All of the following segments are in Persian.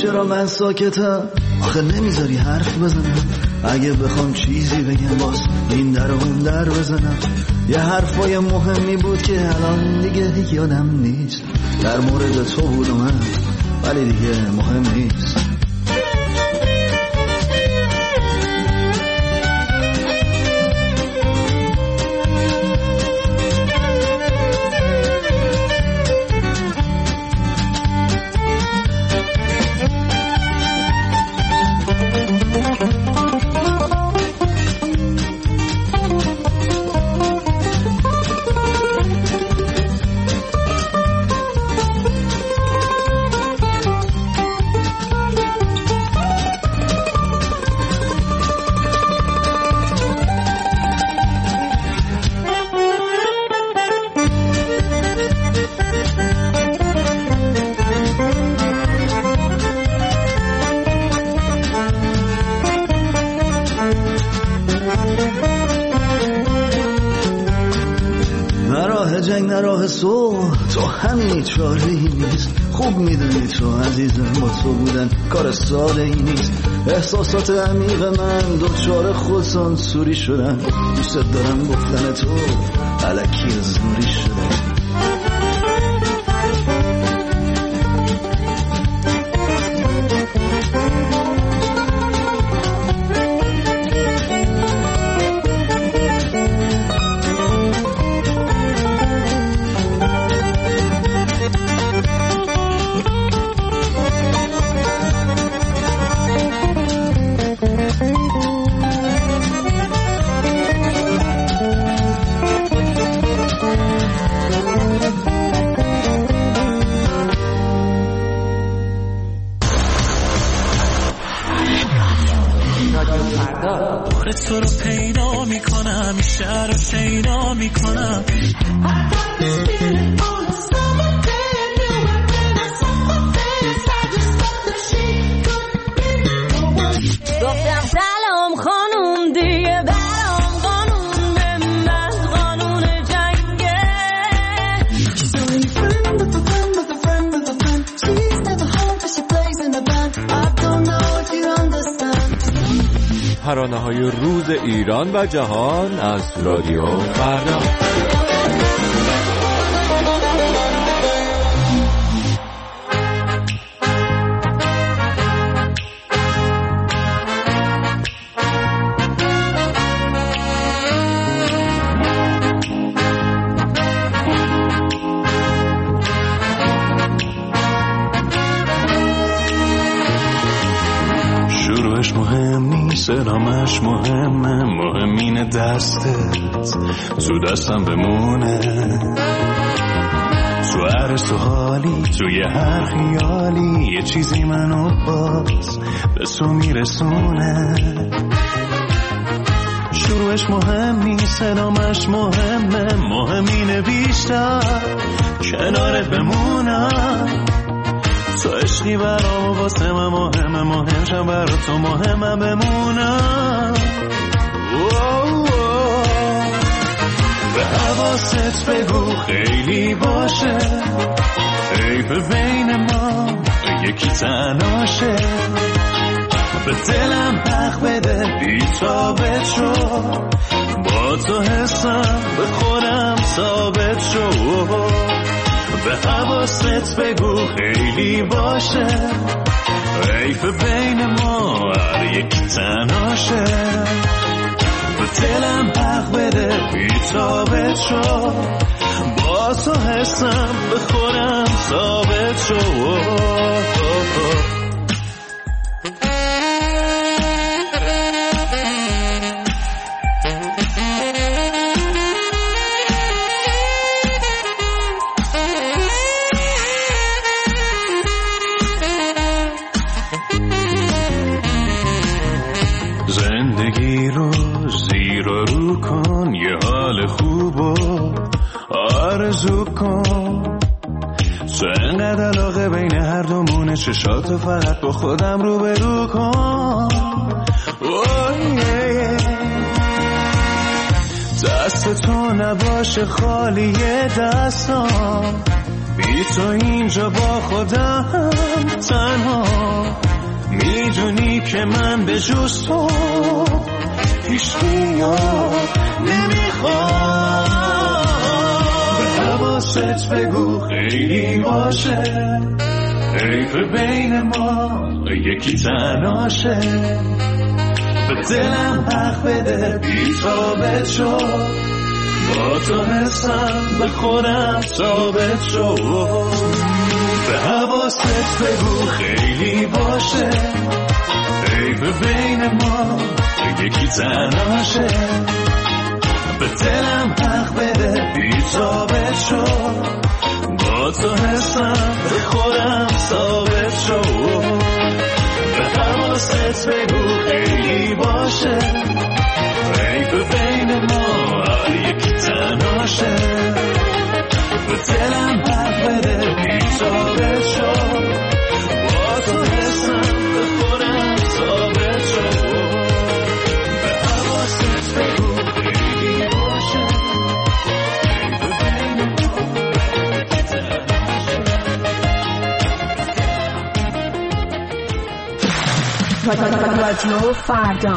چرا من ساکتم؟ آخه نمیذاری حرف بزنم. اگه بخوام چیزی بگم باز این در اون در بزنم. یه حرفای مهمی بود که الان دیگه یادم نیست. در مورد تو بود و من، ولی دیگه مهم نیست. تو همین چاره ای نیست. خوب میدونی تو عزیزم، با تو بودن کار ساده ای نیست. احساسات عمیق من دوچار خودسانسوری شدن. دوست دارم گفتن تو الکی زوری شدن. تو رو پیدا میکنم، شهر رو شیدا میکنم. گفتم سلام خانوم، دیگه برام قانون به من قانون جنگه. She's only friend with a friend with a friend with a friend. She's never home but she plays in a band. I don't know if you understand. ترانه‌های روز ایران و جهان از رادیو فردا. سلامش مهمه، مهمین دستت تو دستم بمونه. تو هر سوالی، توی هر خیالی، یه چیزی منو باز به تو میرسونه. شروعش مهم نیست، سلامش مهمه، مهمین بیشتر کنارت بمونم. تو عشقی برام واسه من مهمه، مهمشم برا تو مهمه بمونم. به حواست بگو خیلی باشه، حیف بین ما یکی تناشه. به دلم حق بده بی تابت شو، با تو حسم به خودم ثابت شو. به حواست بگو خیلی باشه، حیف بین ما هر یک تناشه. به دلم حق بده بی تابت شو، با تو حسم به خودم ثابت شو. زندگی رو زیر و رو کن، یه حال خوب و آرزو کن. تو انقدر علاقه بین هر دومونه، چشاتو فقط با خودم رو به رو کن. دست تو نباشه خالی دستام، بی تو اینجا با خودم تنها. میدونی که من به جز تو هیچ یاد نمیخوام. به حواست بگو خیلی باشه، حیف بین ما یکی تنهاشه. به دلم حق بده بی تابت شو، با تو حسم به خودم ثابت شو. به حواست بگو خیلی باشه، حیف بین ما یکی تنهاشه. به دلم حق بده بی تابت شو، با تو حسم به خودم ثابت شو. به حواست بگو خیلی باشه، حیف بین ما یکی تنهاشه. به دلم حق بده بی ثابت شو، با تو حسم به خودم ثابت شو. به حواست بگو خیلی باشه، حیف بین ما یکی تنهاشه. رادیو فردا.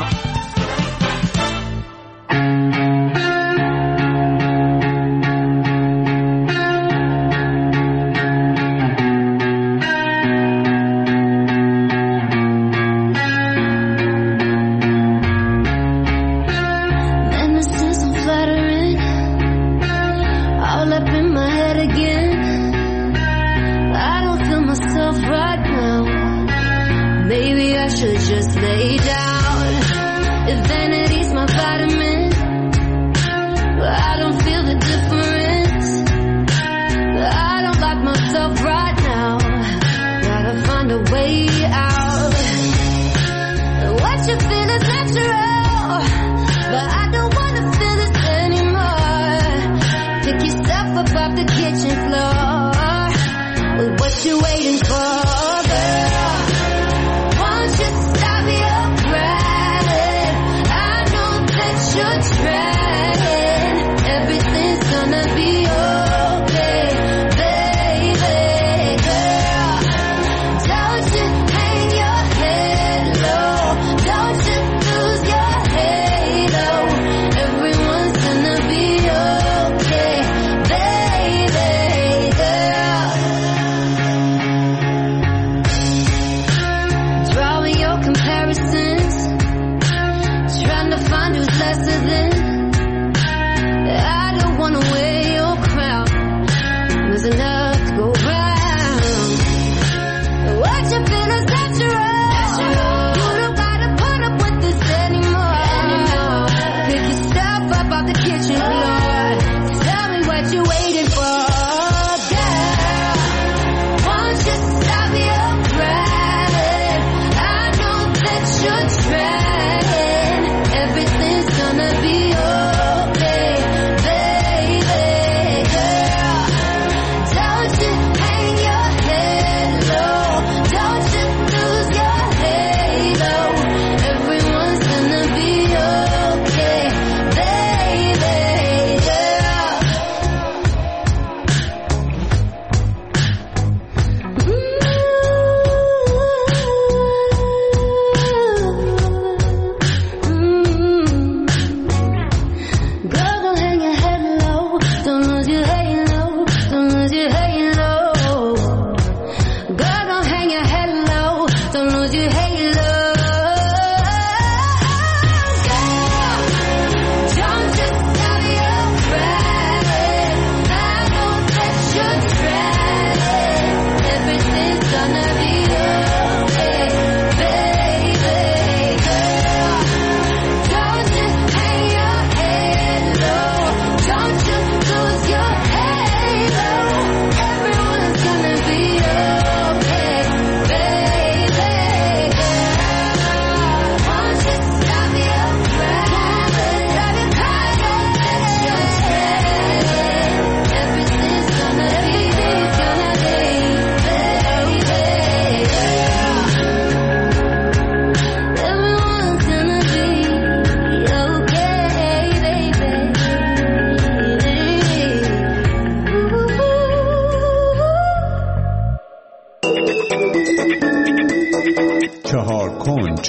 4 کنج.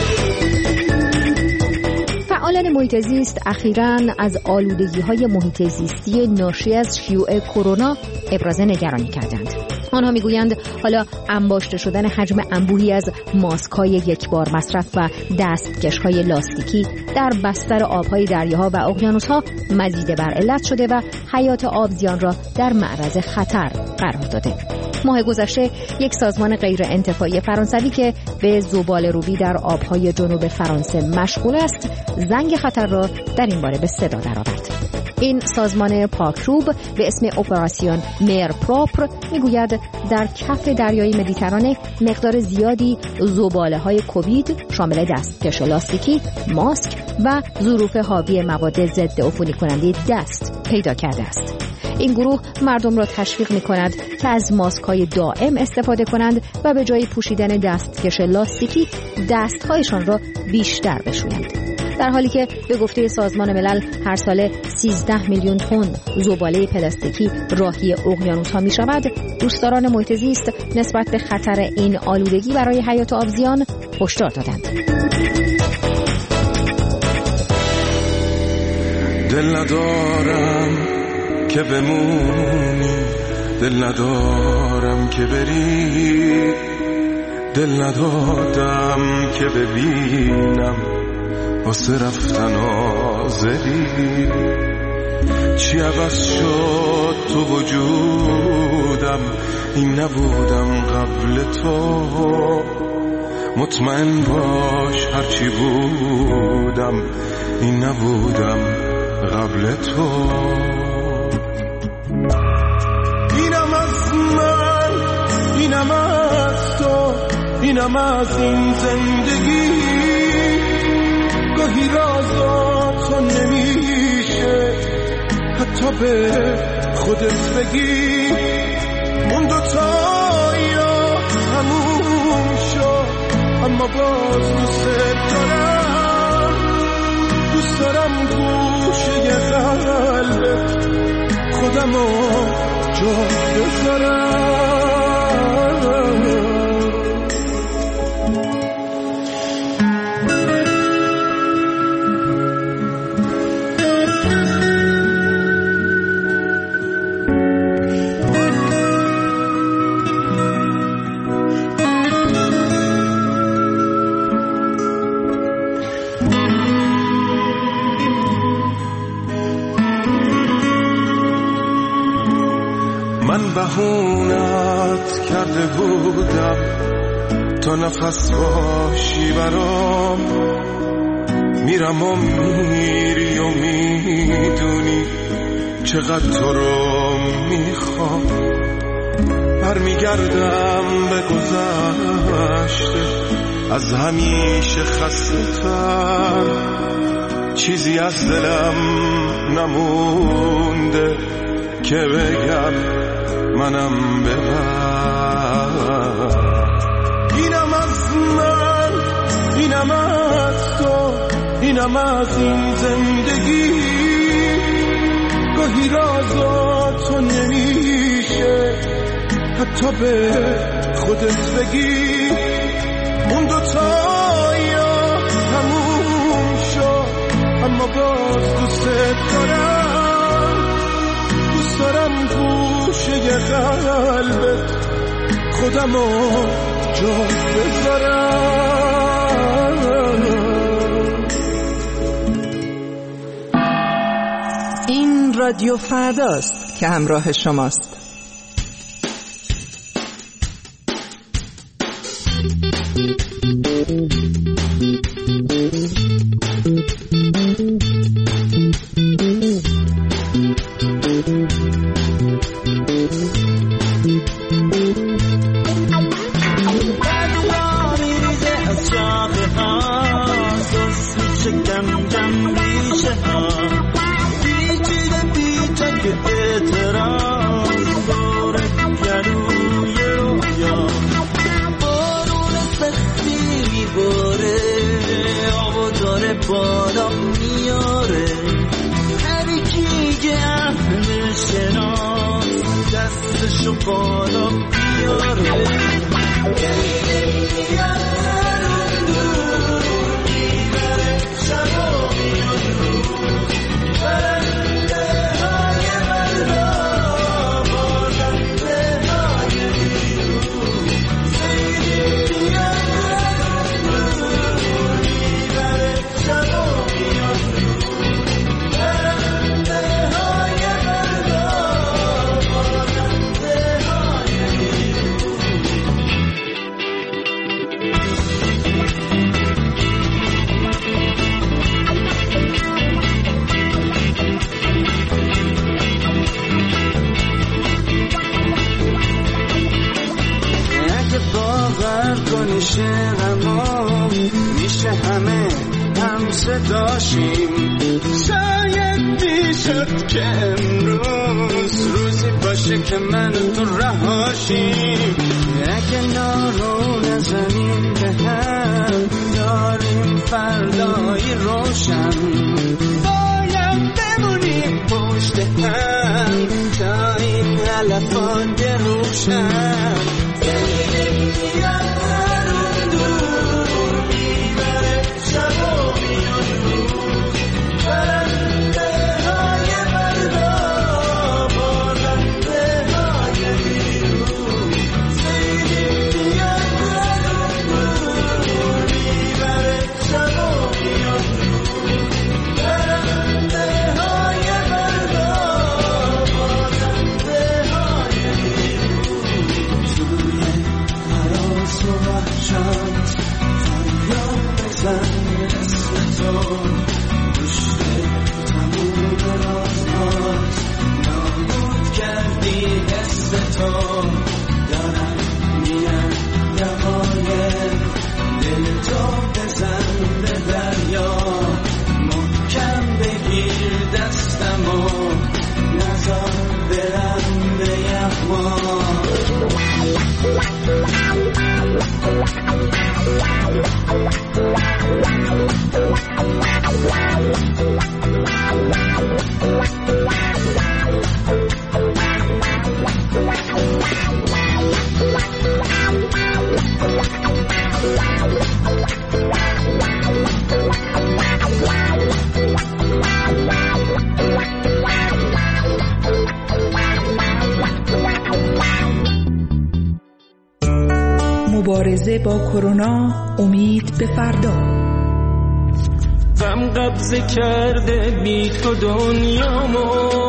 فعالان محیط زیست اخیراً از آلودگی‌های محیط زیستی ناشی از شیوع کرونا ابراز نگرانی کردند. آنها میگویند حالا انباشته شدن حجم انبوهی از ماسک‌های یکبار مصرف و دستکش‌های لاستیکی در بستر آب‌های دریاها و اقیانوس‌ها مزید بر علت شده و حیات آبزیان را در معرض خطر قرار داده. ماه گذشته یک سازمان غیر انتفاعی فرانسوی که به زباله‌روبی در آب‌های جنوب فرانسه مشغول است، زنگ خطر را در این باره به صدا درآورد. این سازمان پاکروب به اسم اپراسیون مر پروپر میگوید در کف دریای مدیترانه مقدار زیادی زباله‌های کووید شامل دستکش لاستیکی، ماسک و ظروف حاوی مواد ضد عفونی کننده دست پیدا کرده است. این گروه مردم را تشویق می‌کند که از ماسک‌های دائم استفاده کنند و به جای پوشیدن دستکش لاستیکی دست‌هایشان را بیشتر بشویند. در حالی که به گفته سازمان ملل هر ساله 13 میلیون تن زباله پلاستیکی راهی اقیانوس‌ها می‌شود، دوستداران محیط زیست نسبت به خطر این آلودگی برای حیات آبزیان هشدار دادند. دل ندارم که بمونی، دل ندارم که بری، دل ندادم که ببینم واسه رفتن آزدی. چی عوض شد تو وجودم، این نبودم قبل تو. مطمئن باش هرچی بودم، این نبودم قبل تو. اینم از من، اینم از تو، اینم از این زندگی. گاهی رازا تو نمیشه حتی به خودت بگی. اون دوتایا تموم شد اما باز دوست دارم. دوست دارم گوشه قلبت خودمو جا بذارم. من بهونت کرده بودم تا نفس باشی برام. میرم و میری و میدونی چقدر تو رو میخوام. برمیگردم به گذشته از همیشه خسته تر. چیزی از دلم نمونده که بگم منم ببر. اینم از من، اینم از تو، اینم از این زندگی. گاهی رازا تو نمیشه حتی به خودت بگی. اون دوتایا تموم شد اما باز دوست دارم. دوست دارم گوشه قلبت خودمو جا بذارم. این رادیو فرداست که همراه شماست. بالا میاره هر کی که اهل شناس دستشو بالا بیاره. میشه غمام، میشه همه هم صداشیم. شاید میشد که امروز روزی باشه که من تو رهاشیم. اگه نارو نزنیم به هم، داریم فردایی روشن. باید بمونیم پشت هم تا این علفان روشن. دلیم میاد هرون دور، میبره شب و میاد روز. برنده های مردا، بارنده های بیروز. دلیم میاد هرون دور، میبره شب و میاد روز. برنده های مردا، بارنده های بیروز. توی حراس و وحشت فریاد بزن اسم تو، پشت تموم رازهات نابود کردی حس تو. دارم میان دقایق، دل تو بزن به دریا. محکم بگیر دستمو، نزار برم به یغما. مبارزه با کرونا، امید به فردا. غم قبضه کرده بی تو دنیامو،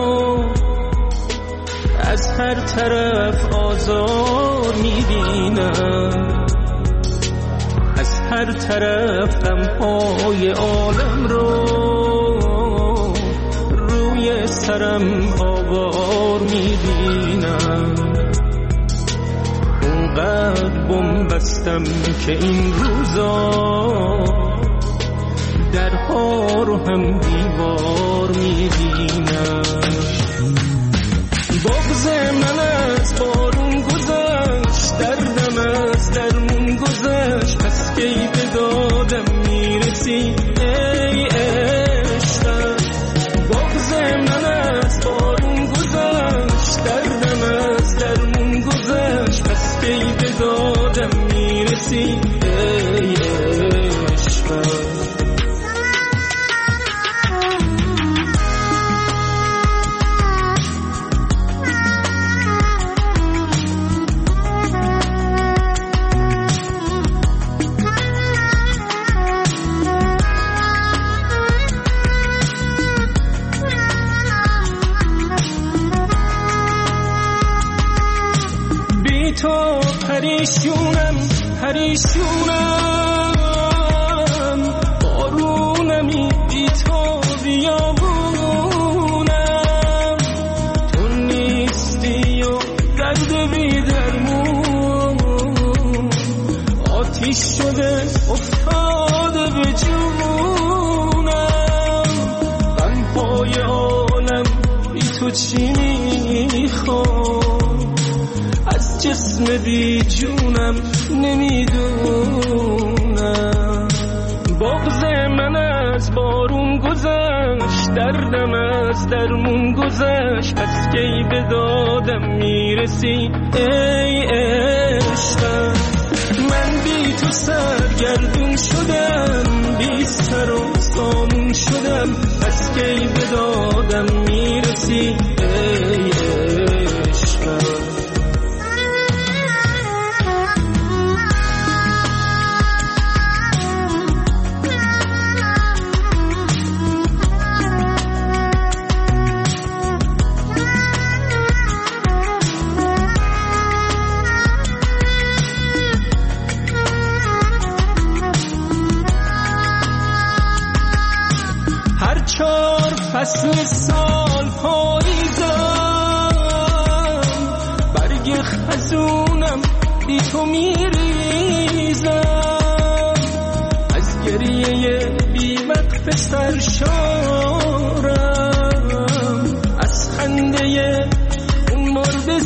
از هر طرف آزار میبینم. از هر طرف غمهای عالم رو روی سرم آوار میبینم. اونقدر بم بستم که این روزا درها رو هم دیوار میبینم. بغض من از بارون گذشت، دردم از درمون گذشت. پس کی به دادم میرسی ای عشقم. بغض من از بارون گذشت، دردم از درمون گذشت. پس کی به دادم میرسی ای عشقم. تو پریشونم پریشونم، بارونمی بی تو بیابونم. تو نیستی و درد بی درمون، آتیش شده افتاده به جونم. غمهای عالم بی تو چی میخوام، از جسم بی جونم نمیدونم. بغض من از بارون گذشت، دردم از درمون گذشت. پس کی به دادم میرسی ای عشقم. من بی تو سرگردون شدم، بی سر و سامون شدم. پس کی به دادم میرسی ای عشقم. فصل سال پاییزم، برگ خزونم بی تو میریزم، از گریه بی وقف سرشارم، از خنده اون مرد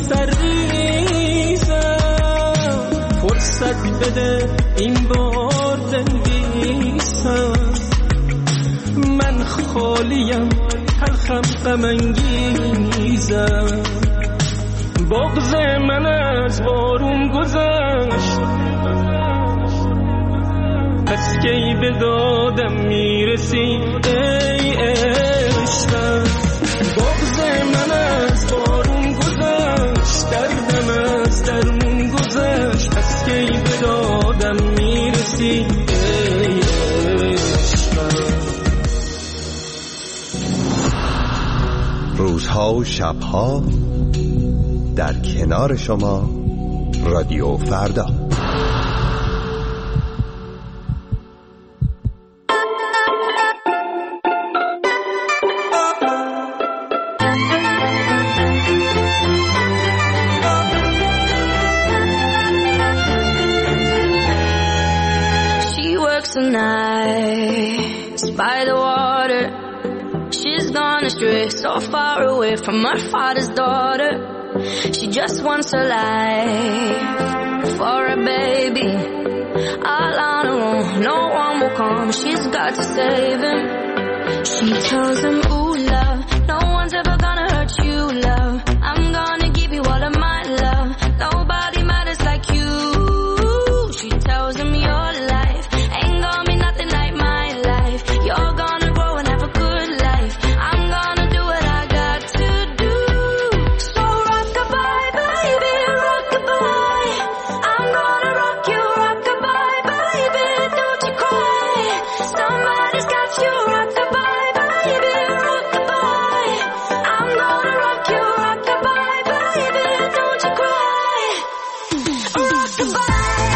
سرریزم. فرصت بده این بار بنویسم، من خالیم تلخم غم انگیزم. بغض من از بارون گذشت، پس کی به دادم میرسی ای عشقم. بغض من از بارون گذشت، دردم از درمون گذشت، پس کی به دادم میرسی ای عشقم. روزها و شبها در کنار شما رادیو فردا. She works the nights by the water. She's gone astray, so far away from her father's daughter. She just wants a life for a baby. All on her own, no one will come. She's got to save him. She tells him, ooh, love, no one's ever gonna hurt you, love. I'm gonna give you all of my love. Nobody matters like you. She tells him your life ain't gonna be nothing like my life. You're gonna grow and have a good life. I'm gonna do what I got to do. So rock-a-bye, baby, rock-a-bye. I'm gonna rock you, rock-a-bye, baby, don't you cry. Somebody's got you, rock-a-bye, baby, rock-a-bye. I'm gonna rock you, rock-a-bye, baby, don't you cry. Rock-a-bye.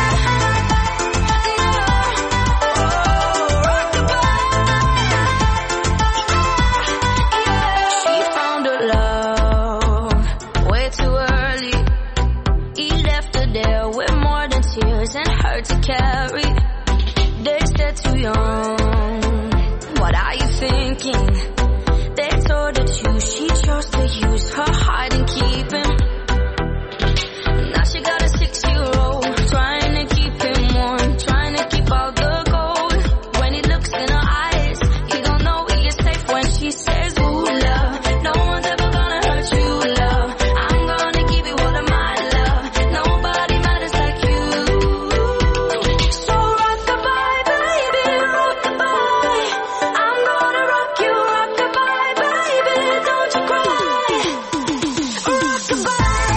She found her love way too early. He left her there with more than tears and hurt to carry. They said too young, what are you thinking? They told her to, she chose to use her heart and keep him. Now she got a 6-year-old, trying to keep him warm, trying to keep out the cold. When he looks in her eyes, he don't know he is safe when she says, ooh, love, no one's ever gonna hurt you, love. I'm gonna give you all of my love. Nobody matters like you. So rock-a-bye, baby, rock-a-bye. I'm gonna rock you, rock-a-bye, baby, don't you cry. Rock-a-bye.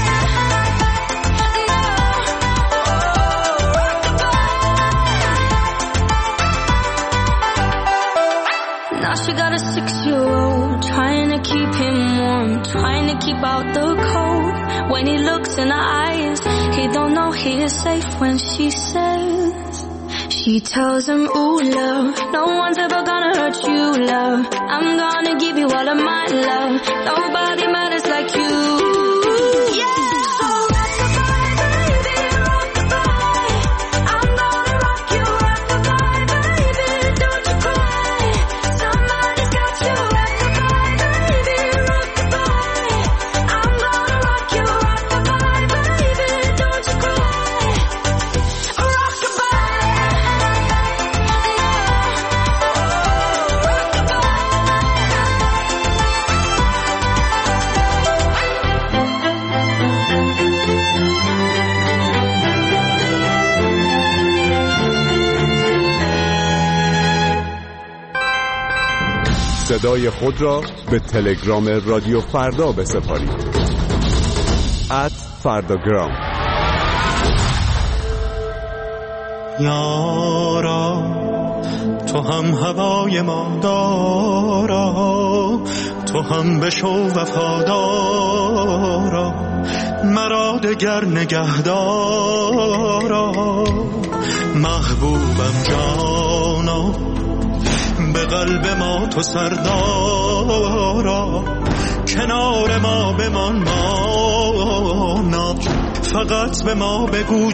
Now she got a 6-year-old, trying to keep him warm, trying to keep out the cold. When he looks in her eyes, he don't know he is safe when she says. She tells him, ooh, love, no one's ever gonna hurt you, love. I'm gonna give you all of my love. Nobody matters like you. Yeah. So rock-a-bye, baby, rock-a-bye. I'm gonna rock you, rock-a-bye, baby, don't you cry. Somebody's got you, rock-a-bye, baby, rock-a-bye. I'm gonna rock you, rock-a-bye, baby, don't you cry. Rock-a-bye. صدای خود را به تلگرام رادیو فردا بسپارید. @فرداگرام. یارا تو هم هوای ما دارا، تو هم بشو وفادارا، مرا دگر نگهدارا. محبوبم جانا، به قلب ما تو سردارا، کنار ما بمان مانا، فقط به ما بگو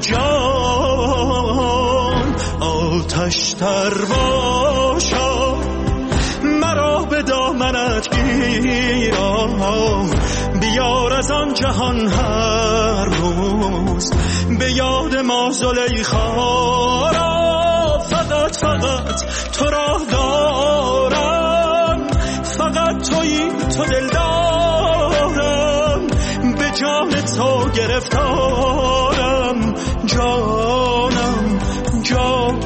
جان آتش تر باشا، مرا به دامنت گیرا، بیار از آن جهان هر روز به یاد ما زلیخا را. فقط تو را دارم، فقط تویی تو دل دارم، به جان تو گرفتارم جانم جان.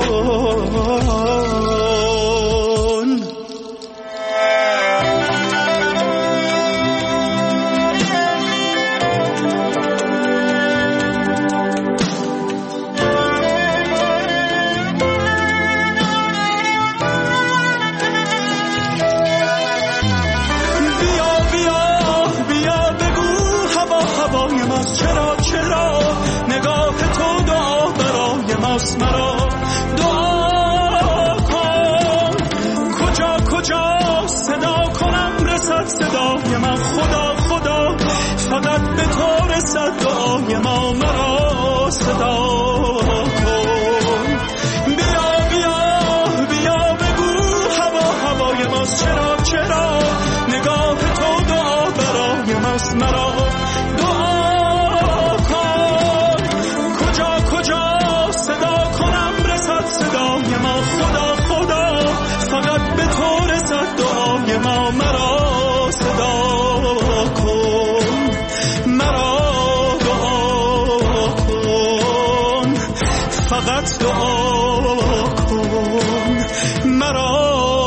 مرا دعا کن، کجا صدا کنم رسد صدای من، خدا فقط به تو رسد دعای ما، مرا صدا کن. بیا بگو هوای ماست، چرا نگاه تو دعا برای ماست، مرا دعا کن. کجا صدا کنم رسد صدای ما، خدا فقط به تو رسد دعای ما، مرا صدا کن، مرا دعا کن، فقط دعا کن، مرا